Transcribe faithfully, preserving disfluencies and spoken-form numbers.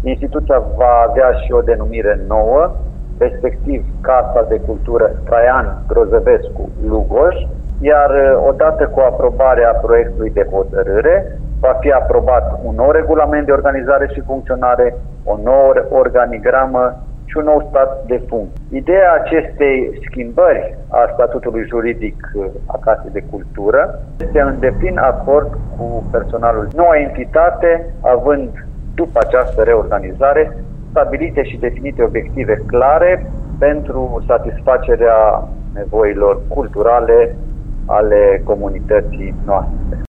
Instituția va avea și o denumire nouă, respectiv Casa de Cultură Traian Grozăvescu Lugoj, iar odată cu aprobarea proiectului de hotărâre, va fi aprobat un nou regulament de organizare și funcționare, o nouă organigramă și un nou stat de funcții. Ideea acestei schimbări a statutului juridic a Casei de Cultură este în deplin acord cu personalul. Noua entitate, având după această reorganizare stabilite și definite obiective clare pentru satisfacerea nevoilor culturale ale comunității noastre.